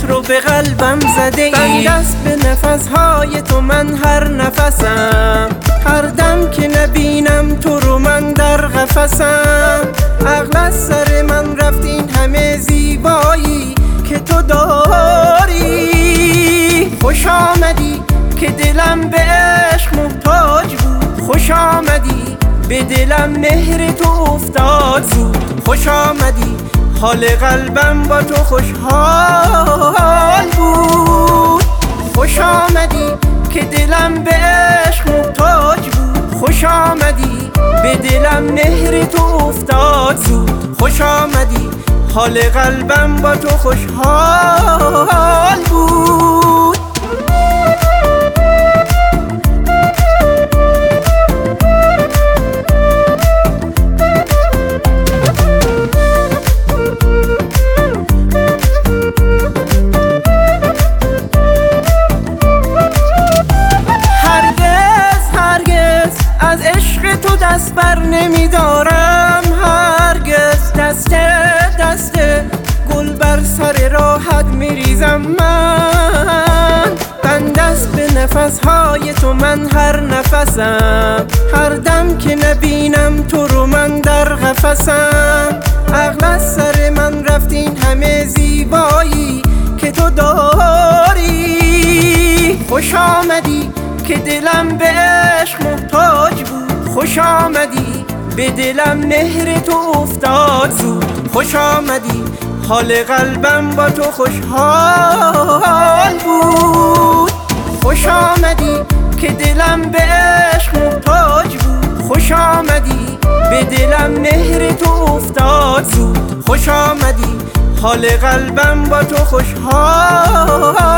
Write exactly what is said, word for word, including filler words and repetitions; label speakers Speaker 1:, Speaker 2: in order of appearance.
Speaker 1: مهرت رو به قلبم زده ای. بندست به نفسهای تو من هر نفسم، هر دم که نبینم تو رو من در قفسم. عقل از سر من رفت این همه زیبایی که تو داری. خوش آمدی که دلم به عشق محتاج بود، خوش آمدی به دلم مهر تو افتاد زود. خوش آمدی حال قلبم با تو خوشحال بود. خوش آمدی که دلم به عشق محتاج بود، خوش آمدی به دلم مهر تو افتاد زود. خوش آمدی حال قلبم با تو خوشحال بود. از عشق تو دست بر نمیدارم هرگز. دست دست گل بر سر راحت میریزم من. بندست به نفسهای تو من هر نفسم، هر دم که نبینم تو رو من در قفسم. عقل از سر من رفت این همه زیبایی که تو داری. خوش آمدی که دلم به عشق محتاج بود، خوش آمدی به دلم مهر تو افتاد زود. خوش آمدی حال قلبم با تو خوشحال بود. خوش آمدی که دلم به عشق محتاج بود، خوش آمدی به دلم مهر تو افتاد زود. خوش آمدی حال قلبم با تو خوشحال